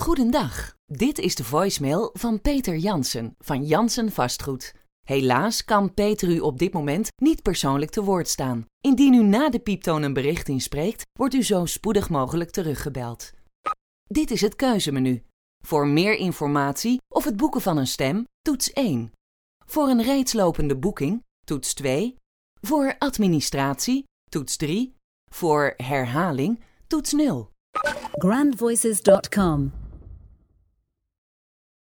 Goedendag, dit is de voicemail van Peter Jansen van Jansen Vastgoed. Helaas kan Peter u op dit moment niet persoonlijk te woord staan. Indien u na de pieptoon een bericht inspreekt, wordt u zo spoedig mogelijk teruggebeld. Dit is het keuzemenu. Voor meer informatie of het boeken van een stem, toets 1. Voor een reeds lopende boeking, toets 2. Voor administratie, toets 3. Voor herhaling, toets 0. grandvoices.com